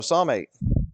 Psalm 8.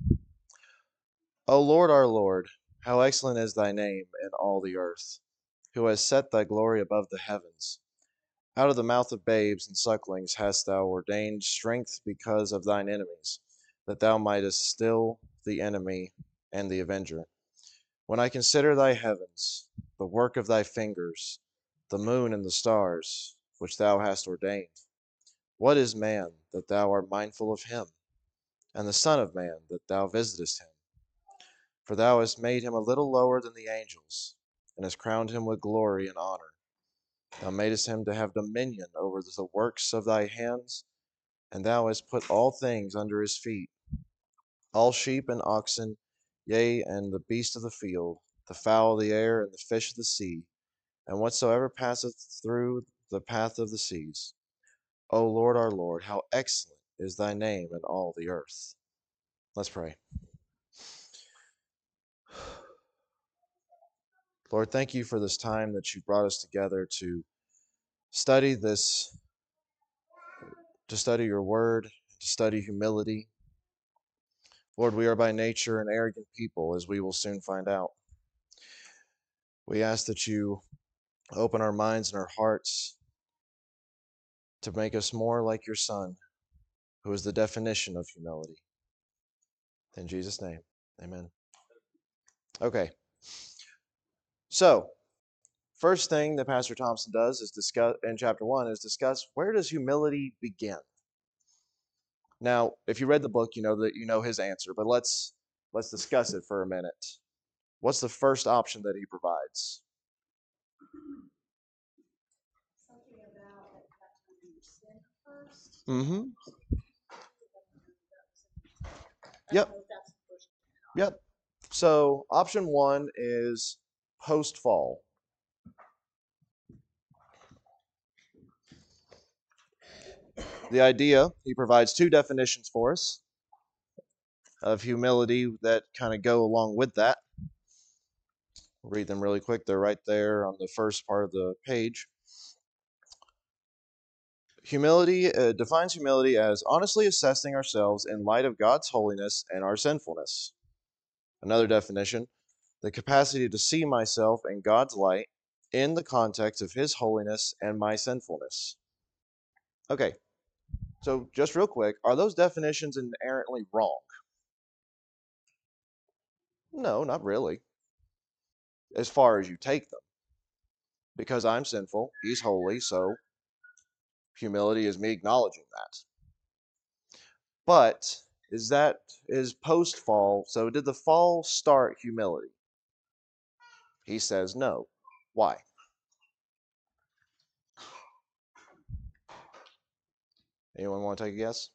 O Lord, our Lord, how excellent is thy name in all the earth, who has set thy glory above the heavens. Out of the mouth of babes and sucklings hast thou ordained strength because of thine enemies, that thou mightest still the enemy and the avenger. When I consider thy heavens, the work of thy fingers, the moon and the stars, which thou hast ordained, what is man that thou art mindful of him, and the Son of Man that thou visitest him? For thou hast made him a little lower than the angels, and hast crowned him with glory and honor. Thou madest him to have dominion over the works of thy hands, and thou hast put all things under his feet, all sheep and oxen, yea, and the beast of the field, the fowl of the air, and the fish of the sea, and whatsoever passeth through the path of the seas. O Lord, our Lord, how excellent is thy name in all the earth. Let's pray. Lord, thank you for this time that you brought us together to study this, to study your word, to study humility. Lord, we are by nature an arrogant people, as we will soon find out. We ask that you open our minds and our hearts to make us more like your Son, who is the definition of humility. In Jesus' name, amen. Okay, so first thing that Pastor Thompson does is discuss in chapter 1 is discuss, where does humility begin? Now, if you read the book, you know that you know his answer, but let's discuss it for a minute. What's the first option that he provides? Something about that you have to remove sin first. Mm-hmm. I Yep. don't know if that's the first. Yep. So option 1 is post-fall. The idea, he provides two definitions for us of humility that kind of go along with that. We'll read them really quick. They're right there on the first part of the page. Humility defines humility as honestly assessing ourselves in light of God's holiness and our sinfulness. Another definition, the capacity to see myself in God's light in the context of his holiness and my sinfulness. Okay, so just real quick, are those definitions inherently wrong? No, not really, as far as you take them. Because I'm sinful, he's holy, so humility is me acknowledging that. But is post fall, so did the fall start humility? He says no. Why? Anyone want to take a guess?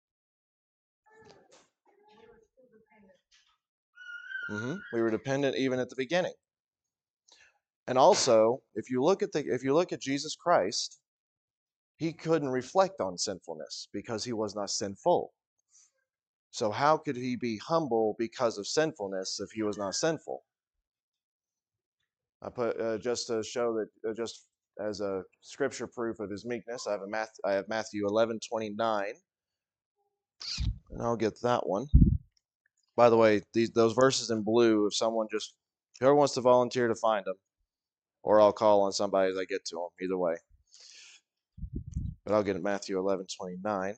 We were dependent even at the beginning. And also, if you look at Jesus Christ, he couldn't reflect on sinfulness because he was not sinful. So how could he be humble because of sinfulness if he was not sinful? I put just to show that just as a scripture proof of his meekness, I have Matthew 11:29, and I'll get that one. By the way, those verses in blue, if whoever wants to volunteer to find them, or I'll call on somebody as I get to them. Either way, but I'll get at Matthew 11:29.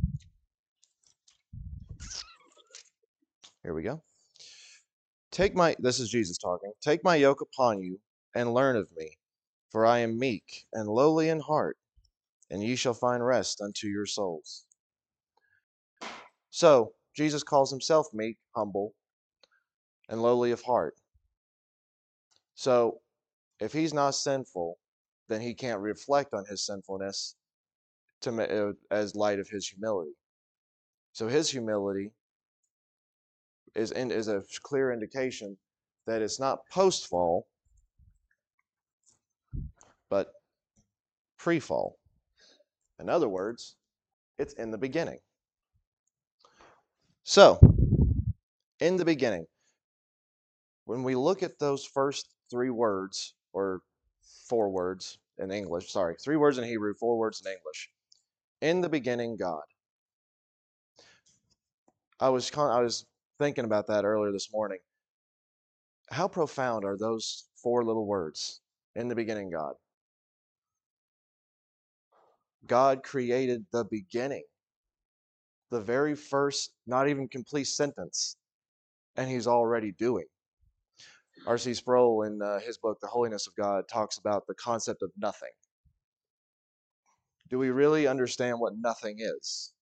Here we go. This is Jesus talking. Take my yoke upon you and learn of me, for I am meek and lowly in heart, and ye shall find rest unto your souls. So, Jesus calls himself meek, humble, and lowly of heart. So, if he's not sinful, then he can't reflect on his sinfulness as light of his humility. So his humility is a clear indication that it's not post-fall, but pre-fall. In other words, it's in the beginning. So, in the beginning, when we look at those first three words, or four words in English, sorry, three words in Hebrew, four words in English. In the beginning, God. I was thinking about that earlier this morning. How profound are those four little words? In the beginning, God. God created the beginning, the very first, not even complete sentence, and he's already doing. R.C. Sproul, in his book, The Holiness of God, talks about the concept of nothing. Do we really understand what nothing is?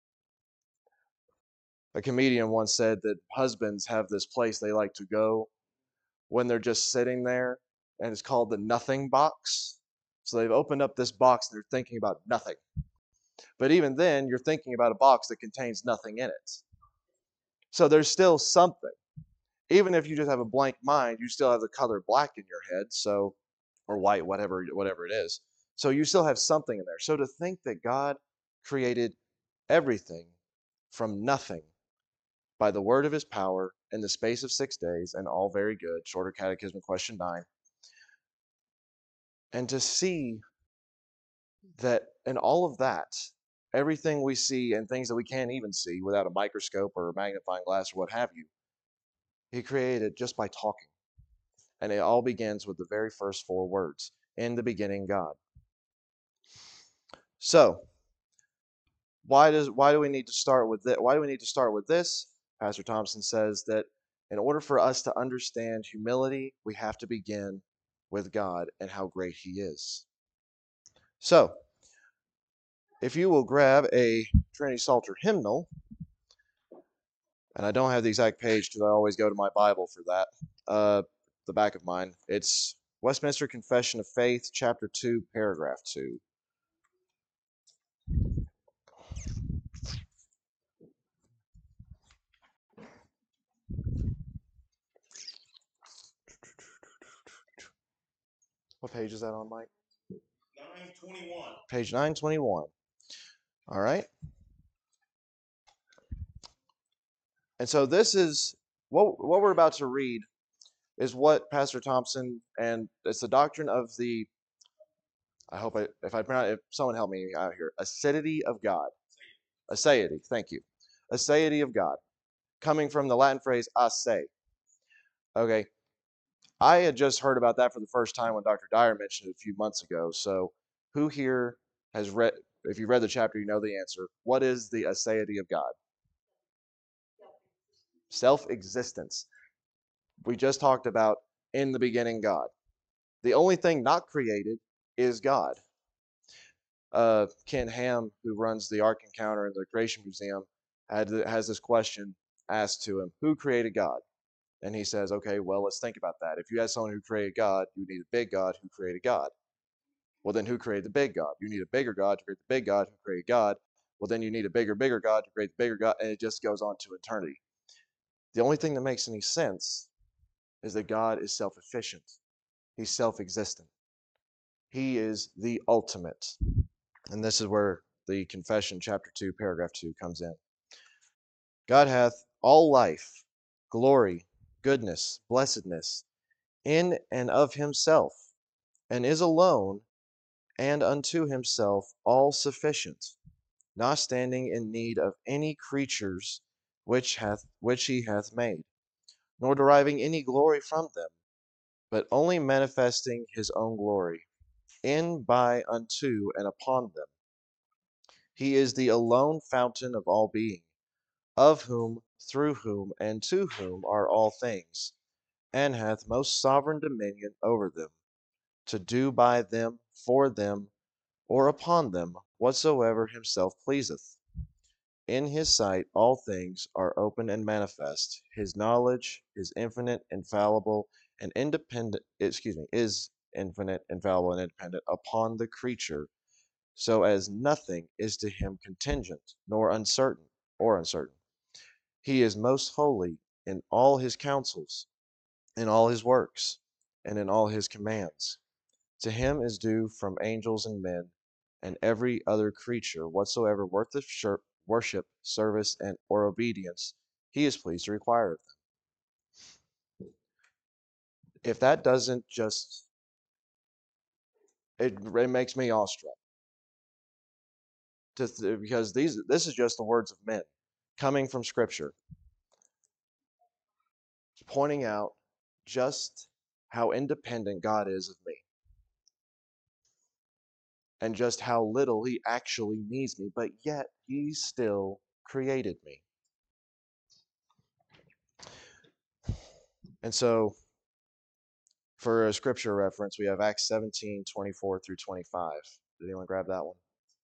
A comedian once said that husbands have this place they like to go when they're just sitting there, and it's called the nothing box. So they've opened up this box and they're thinking about nothing. But even then, you're thinking about a box that contains nothing in it. So there's still something. Even if you just have a blank mind, you still have the color black in your head, so or white, whatever it is. So you still have something in there. So to think that God created everything from nothing by the word of his power in the space of 6 days, and all very good, Shorter Catechism, question 9, and to see that in all of that, everything we see and things that we can't even see without a microscope or a magnifying glass or what have you, he created just by talking. And it all begins with the very first four words, in the beginning, God. So, why do we need to start with this? Why do we need to start with this? Pastor Thompson says that in order for us to understand humility, we have to begin with God and how great he is. So, if you will grab a Trinity Psalter hymnal, and I don't have the exact page because I always go to my Bible for that, the back of mine, it's Westminster Confession of Faith, chapter 2, paragraph 2. What page is that on, Mike? 921. Page 921. All right. And so this is what we're about to read is what Pastor Thompson, and it's the doctrine of the, I hope if someone help me out here, aseity of God. Aseity, thank you. Aseity of God, coming from the Latin phrase ase. Okay. I had just heard about that for the first time when Dr. Dyer mentioned it a few months ago. So who here has read, if you read the chapter, you know the answer. What is the aseity of God? Self-existence. We just talked about in the beginning God. The only thing not created is God. Ken Ham, who runs the Ark Encounter in the Creation Museum, has this question asked to him: who created God? And he says, okay, well, let's think about that. If you had someone who created God, you need a big God who created God. Well, then who created the big God? You need a bigger God to create the big God who created God. Well, then you need a bigger God to create the bigger God, and it just goes on to eternity. The only thing that makes any sense is that God is self-efficient. He's self-existent. He is the ultimate. And this is where the Confession, chapter 2, paragraph 2 comes in. God hath all life, glory, goodness, blessedness, in and of himself, and is alone and unto himself all sufficient, not standing in need of any creatures which he hath made, nor deriving any glory from them, but only manifesting his own glory, in, by, unto, and upon them. He is the alone fountain of all being, of whom, through whom, and to whom are all things, and hath most sovereign dominion over them, to do by them, for them, or upon them, whatsoever himself pleaseth. In his sight all things are open and manifest. His knowledge is infinite, infallible, and independent, is infinite, infallible, and independent upon the creature, so as nothing is to him contingent, nor uncertain. He is most holy in all his counsels, in all his works, and in all his commands. To him is due from angels and men, and every other creature, whatsoever worth worship, service, and or obedience, he is pleased to require of them. If that doesn't just, it makes me awestruck. Because this is just the words of men. coming from Scripture, pointing out just how independent God is of me and just how little He actually needs me, but yet He still created me. And so, for a scripture reference, we have Acts 17:24 through 25. Did anyone grab that one?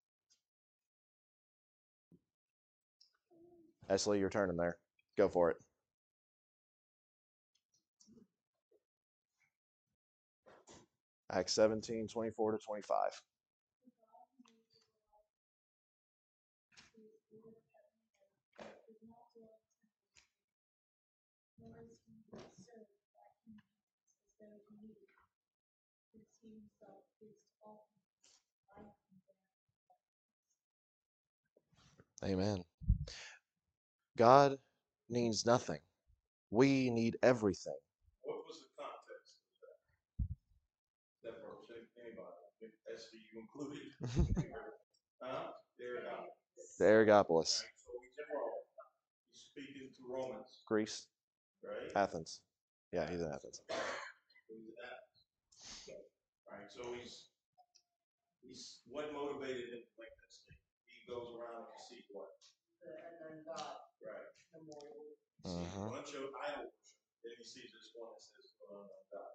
Esley, you're turning there. Go for it. Acts 17:24 to 25. Amen. God needs nothing. We need everything. What was the context of that verse? Anybody? SVU included? The Areopagus. Right, so he's in Rome. He's speaking to Romans, Greece. right? Athens. Yeah, he's in Athens. He's in Athens. Right, so he's what motivated him to make that statement? He goes around and he sees what? And then God. Right. Memorial. He sees a bunch of idol worship. Then he sees this one that says God.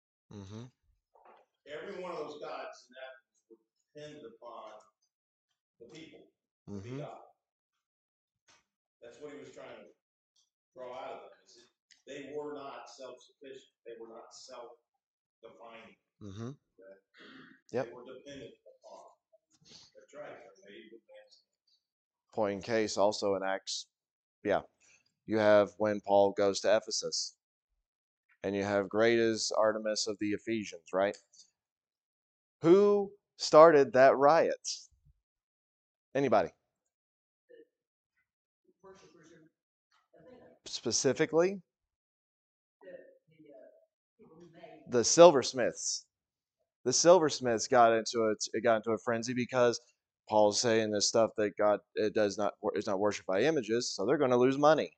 Every one of those gods in Athens would depend upon the people to be God. That's what he was trying to draw out of them. They were not self-sufficient. They were not self-defining. Okay? Yep. They were dependent upon. That's right. They're made with man's hands. Point in case also in Acts, you have when Paul goes to Ephesus, and you have great is Artemis of the Ephesians, right? Who started that riot? Anybody? Specifically, the silversmiths. The silversmiths got into a frenzy because Paul's saying this stuff that God is not worshipped by images, so they're going to lose money.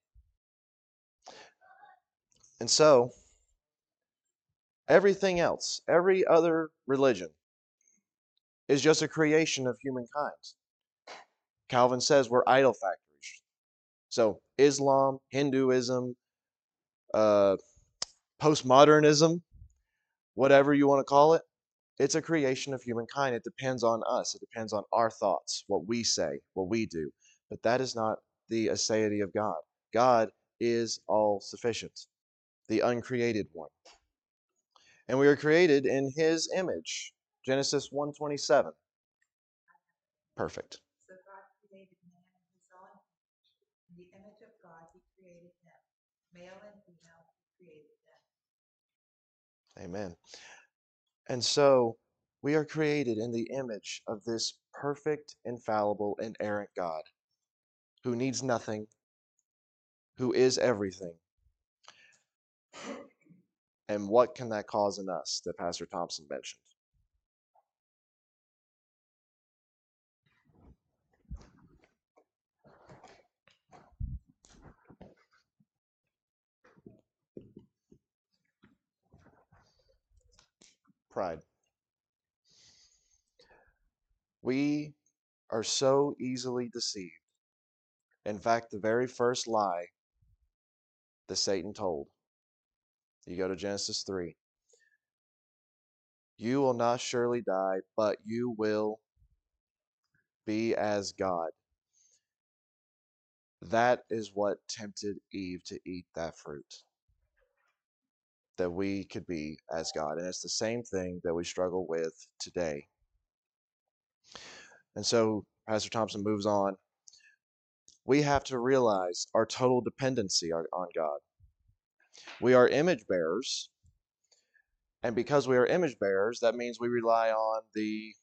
And so everything else, every other religion, is just a creation of humankind. Calvin says we're idol factories. So Islam, Hinduism, postmodernism, whatever you want to call it, it's a creation of humankind. It depends on us. It depends on our thoughts, what we say, what we do. But that is not the aseity of God. God is all sufficient, the uncreated one. And we are created in His image. Genesis 1:27. Perfect. So God created man in His own image. In the image of God, He created them. Male and female, He created them. Amen. And so we are created in the image of this perfect, infallible, inerrant God who needs nothing, who is everything. And what can that cause in us that Pastor Thompson mentioned? Pride. We are so easily deceived. In fact, the very first lie that Satan told, you go to Genesis 3. You will not surely die, but you will be as God. That is what tempted Eve to eat that fruit. That we could be as God. And it's the same thing that we struggle with today. And so Pastor Thompson moves on. We have to realize our total dependency on God. We are image bearers. And because we are image bearers, that means we rely on the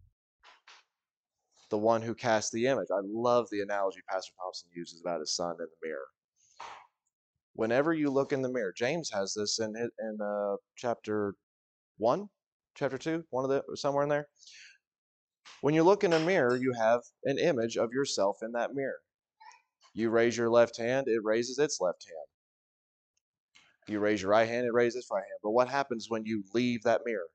one who cast the image. I love the analogy Pastor Thompson uses about his son in the mirror. Whenever you look in the mirror, James has this in chapter 1, chapter 2, somewhere in there. When you look in a mirror, you have an image of yourself in that mirror. You raise your left hand, it raises its left hand. You raise your right hand, it raises its right hand. But what happens when you leave that mirror?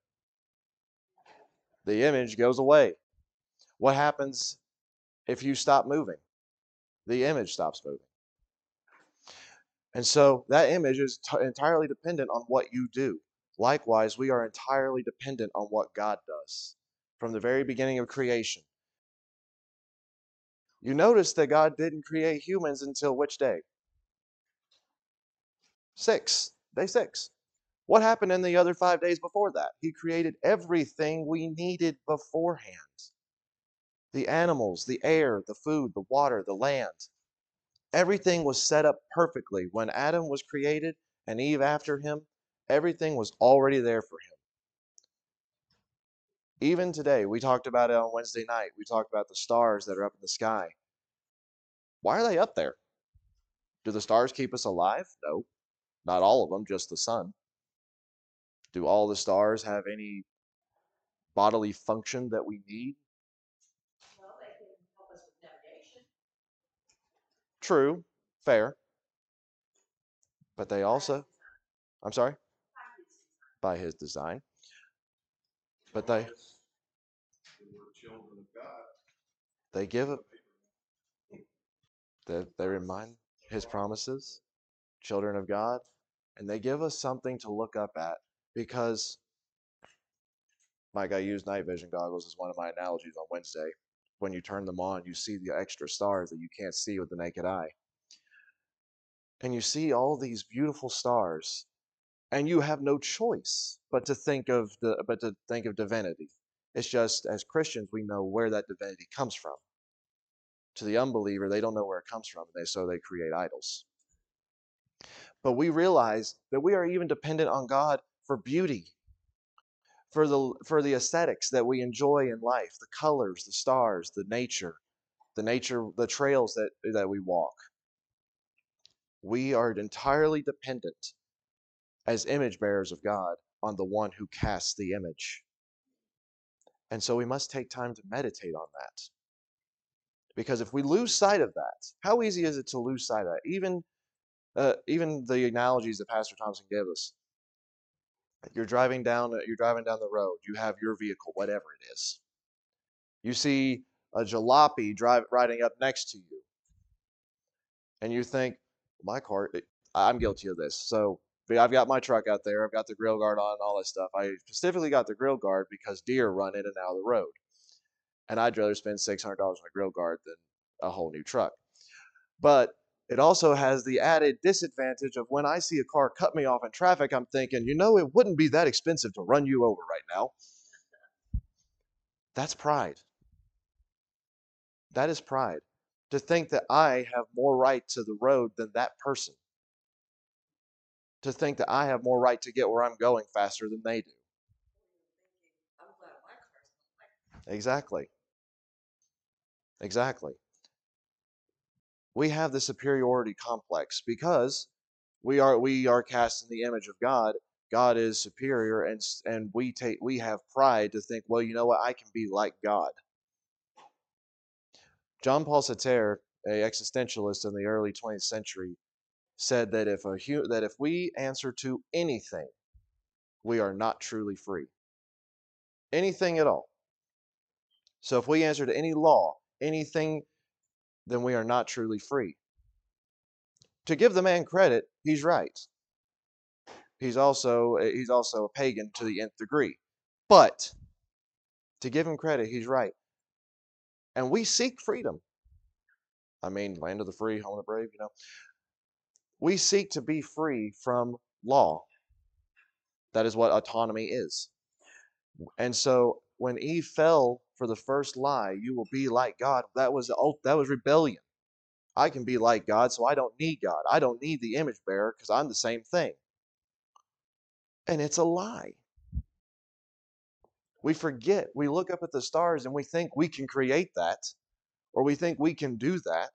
The image goes away. What happens if you stop moving? The image stops moving. And so that image is entirely dependent on what you do. Likewise, we are entirely dependent on what God does from the very beginning of creation. You notice that God didn't create humans until which day? 6. Day 6. What happened in the other 5 days before that? He created everything we needed beforehand. The animals, the air, the food, the water, the land. Everything was set up perfectly. When Adam was created and Eve after him, everything was already there for him. Even today, we talked about it on Wednesday night. We talked about the stars that are up in the sky. Why are they up there? Do the stars keep us alive? No, not all of them, just the sun. Do all the stars have any bodily function that we need? Well, they can help us with navigation. True, fair. But they also, I'm sorry, by his design. But they Children of God. give it, they remind his promises, children of God, and they give us something to look up at because, Mike, I used night vision goggles as one of my analogies on Wednesday. When you turn them on, you see the extra stars that you can't see with the naked eye. And you see all these beautiful stars, and you have no choice but to think of divinity. It's just as Christians we know where that divinity comes from. To the unbeliever, they don't know where it comes from, and so they create idols. But we realize that we are even dependent on God for beauty, for the aesthetics that we enjoy in life, the colors, the stars, the nature, the trails that we walk. We are entirely dependent as image bearers of God on the one who casts the image. And so we must take time to meditate on that. Because if we lose sight of that, how easy is it to lose sight of that? Even the analogies that Pastor Thompson gave us. You're driving down the road. You have your vehicle, whatever it is. You see a jalopy riding up next to you, and you think, my car. I'm guilty of this. So I've got my truck out there. I've got the grill guard on and all that stuff. I specifically got the grill guard because deer run in and out of the road, and I'd rather spend $600 on a grill guard than a whole new truck. But it also has the added disadvantage of when I see a car cut me off in traffic, I'm thinking, it wouldn't be that expensive to run you over right now. That's pride. That is pride. To think that I have more right to the road than that person. To think that I have more right to get where I'm going faster than they do. I'm glad my car's not like Exactly. Exactly. We have the superiority complex because we are cast in the image of God. God is superior, and we have pride to think, well, you know what, I can be like God. John Paul Sartre, an existentialist in the early 20th century, said that if we answer to anything, we are not truly free. Anything at all. So if we answer to any law, anything, then we are not truly free. To give the man credit, he's right. He's also a pagan to the nth degree. But to give him credit, he's right. And we seek freedom. I mean, land of the free, home of the brave, We seek to be free from law. That is what autonomy is. And so when Eve fell for the first lie, you will be like God, that was rebellion. I can be like God, so I don't need God. I don't need the image bearer because I'm the same thing. And it's a lie. We forget. We look up at the stars and we think we can create that, or we think we can do that,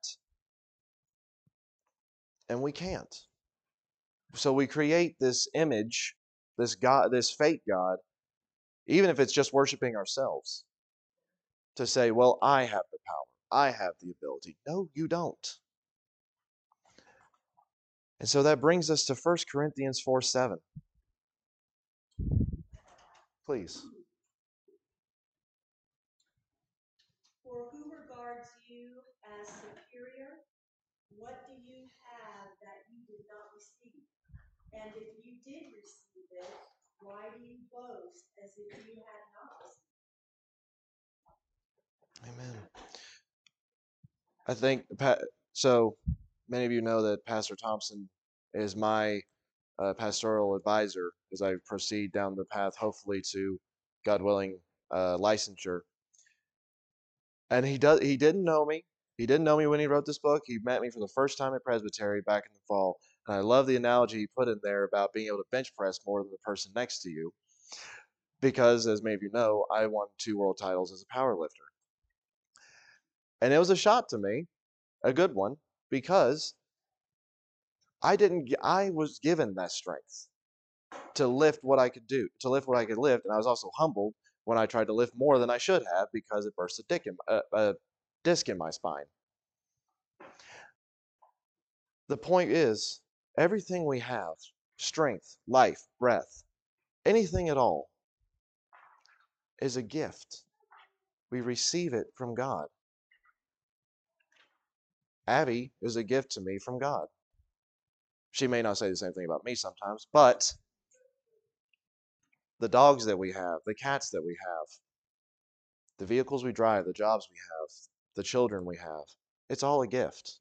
and we can't. So we create this image, this God, this fake God, even if it's just worshiping ourselves, to say, well, I have the power. I have the ability. No, you don't. And so that brings us to 1 Corinthians 4:7. Please. For who regards you as superior? What do you have that you did not receive? And if you did receive it, why do you boast as if you had not received it? Amen. I think, so many of you know that Pastor Thompson is my pastoral advisor as I proceed down the path, hopefully to, God willing, licensure. And he didn't know me. He didn't know me when he wrote this book. He met me for the first time at Presbytery back in the fall. And I love the analogy he put in there about being able to bench press more than the person next to you. Because, as many of you know, I won 2 world titles as a power lifter. And it was a shot to me, a good one, because I was given that strength to lift what I could do, to lift what I could lift. And I was also humbled when I tried to lift more than I should have because it burst a disc in my spine. The point is, everything we have, strength, life, breath, anything at all, is a gift. We receive it from God. Abby is a gift to me from God. She may not say the same thing about me sometimes, but the dogs that we have, the cats that we have, the vehicles we drive, the jobs we have, the children we have, it's all a gift.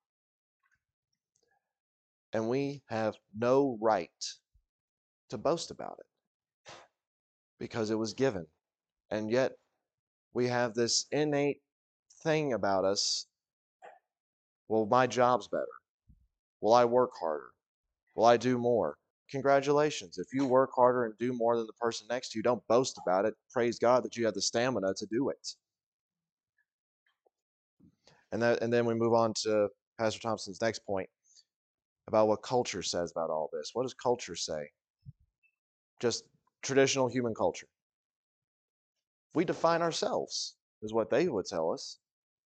And we have no right to boast about it because it was given. And yet we have this innate thing about us. Well, my job's better. Will I work harder? Will I do more? Congratulations. If you work harder and do more than the person next to you, don't boast about it. Praise God that you have the stamina to do it. And then we move on to Pastor Thompson's next point about what culture says about all this. What does culture say? Just traditional human culture. We define ourselves, is what they would tell us.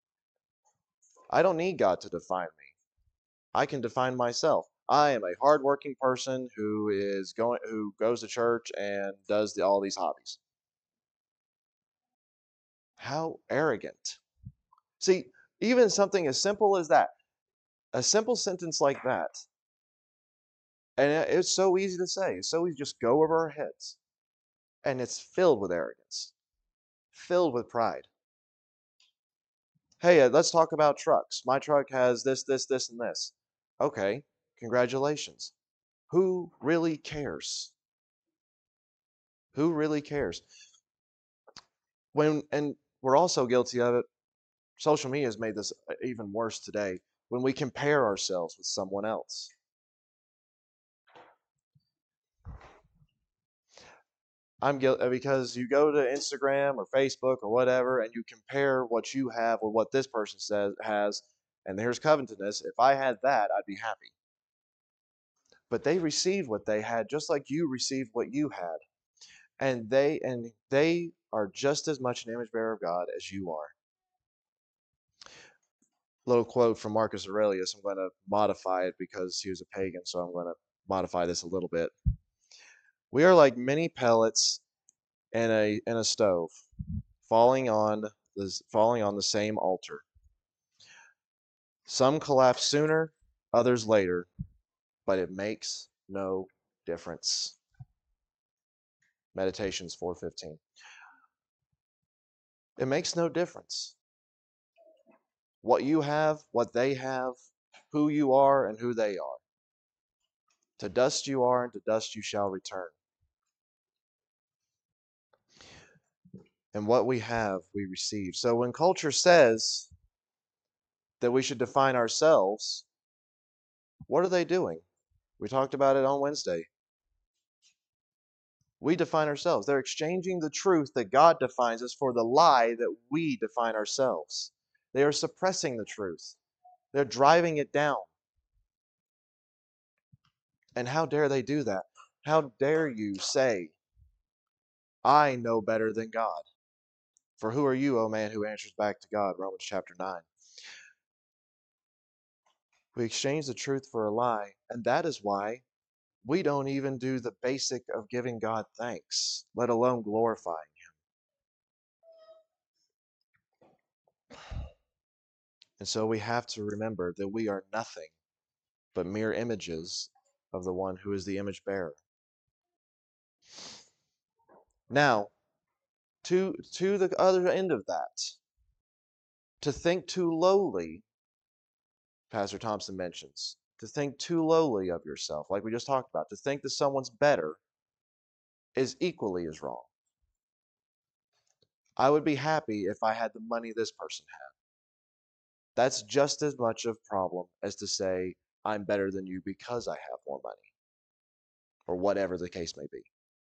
I don't need God to define me. I can define myself. I am a hardworking person who goes to church and does all these hobbies. How arrogant. See, even something as simple as that, a simple sentence like that, and it's so easy to say, it's so easy to just go over our heads, and it's filled with arrogance, filled with pride. Hey, let's talk about trucks. My truck has this, this, this, and this. Okay, congratulations. Who really cares? Who really cares? And we're also guilty of it. Social media has made this even worse today when we compare ourselves with someone else. I'm guilty because you go to Instagram or Facebook or whatever, and you compare what you have with what this person has, and there's covetousness. If I had that, I'd be happy. But they received what they had, just like you received what you had, and they are just as much an image bearer of God as you are. Little quote from Marcus Aurelius. I'm going to modify it because he was a pagan, so I'm going to modify this a little bit. We are like many pellets in a stove, falling on the same altar. Some collapse sooner, others later, but it makes no difference. Meditations 4:15. It makes no difference. What you have, what they have, who you are, and who they are. To dust you are, and to dust you shall return. And what we have, we receive. So when culture says that we should define ourselves, what are they doing? We talked about it on Wednesday. We define ourselves. They're exchanging the truth that God defines us for the lie that we define ourselves. They are suppressing the truth. They're driving it down. And how dare they do that? How dare you say, I know better than God? For who are you, O man, who answers back to God? Romans chapter 9. We exchange the truth for a lie, and that is why we don't even do the basic of giving God thanks, let alone glorifying Him. And so we have to remember that we are nothing but mere images of the one who is the image bearer. Now, to the other end of that, to think too lowly, Pastor Thompson mentions, to think too lowly of yourself, like we just talked about, to think that someone's better is equally as wrong. I would be happy if I had the money this person had. That's just as much of a problem as to say, I'm better than you because I have more money, or whatever the case may be.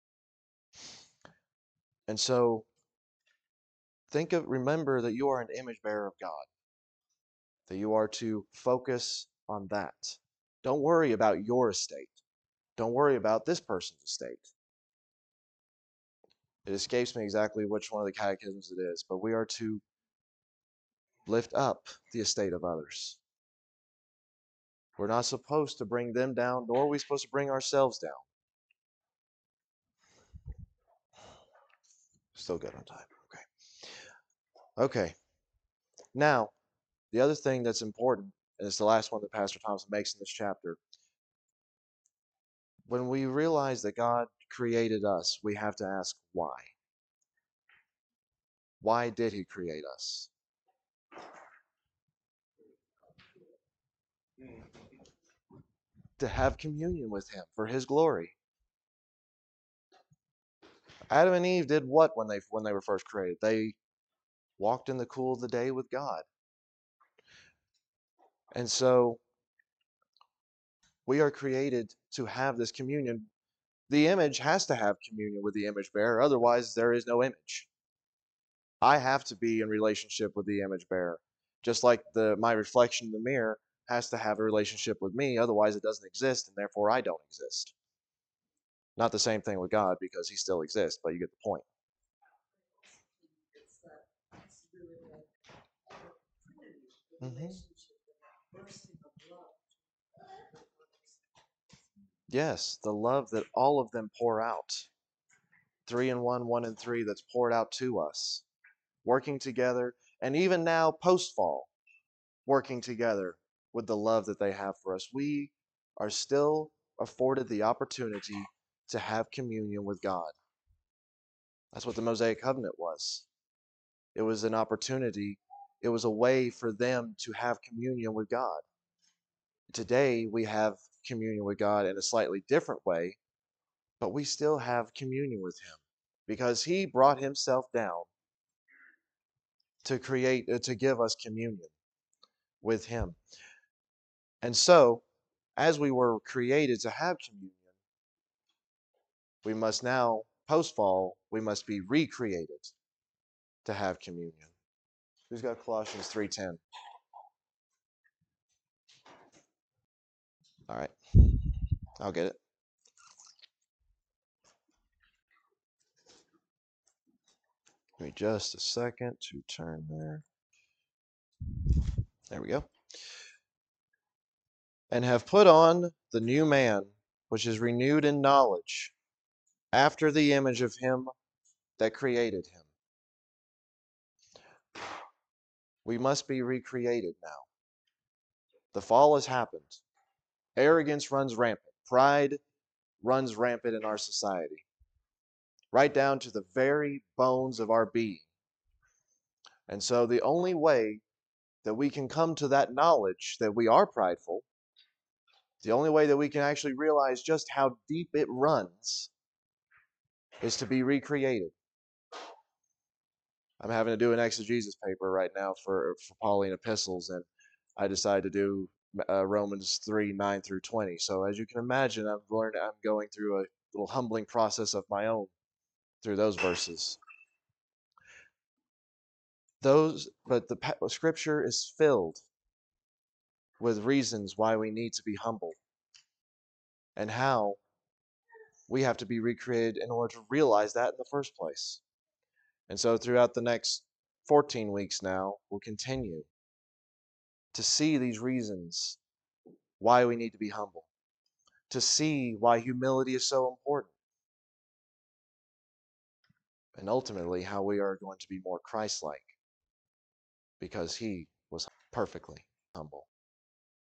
And so, remember that you are an image bearer of God, that you are to focus on that. Don't worry about your estate. Don't worry about this person's estate. It escapes me exactly which one of the catechisms it is, but we are to lift up the estate of others. We're not supposed to bring them down, nor are we supposed to bring ourselves down. Still good on time. Okay. Now, the other thing that's important, and it's the last one that Pastor Thompson makes in this chapter, when we realize that God created us, we have to ask why. Why did He create us? To have communion with Him for His glory. Adam and Eve did what when they were first created? They walked in the cool of the day with God. And so we are created to have this communion. The image has to have communion with the image bearer, otherwise there is no image. I have to be in relationship with the image bearer. Just like my reflection in the mirror has to have a relationship with me, otherwise it doesn't exist, and therefore I don't exist. Not the same thing with God, because He still exists, but you get the point. Yes, the love that all of them pour out. 3 in 1, 1 in 3, that's poured out to us. Working together, and even now, post-fall, working together with the love that they have for us. We are still afforded the opportunity to have communion with God. That's what the Mosaic Covenant was. It was an opportunity. It was a way for them to have communion with God. Today, we have communion with God in a slightly different way, but we still have communion with Him because He brought Himself down to give us communion with Him. And so, as we were created to have communion, we must now, post-fall, we must be recreated to have communion. Who's got Colossians 3:10? All right, I'll get it. Give me just a second to turn there. There we go. And have put on the new man, which is renewed in knowledge, after the image of Him that created him. We must be recreated now. The fall has happened. Arrogance runs rampant. Pride runs rampant in our society, right down to the very bones of our being. And so the only way that we can come to that knowledge that we are prideful, the only way that we can actually realize just how deep it runs, is to be recreated. I'm having to do an exegesis paper right now for Pauline epistles, and I decided to do Romans 3:9 through 20. So as you can imagine, I'm going through a little humbling process of my own through those verses. But the Scripture is filled with reasons why we need to be humble and how we have to be recreated in order to realize that in the first place. And so throughout the next 14 weeks now, we'll continue to see these reasons why we need to be humble, to see why humility is so important, and ultimately how we are going to be more Christ-like because he was perfectly humble.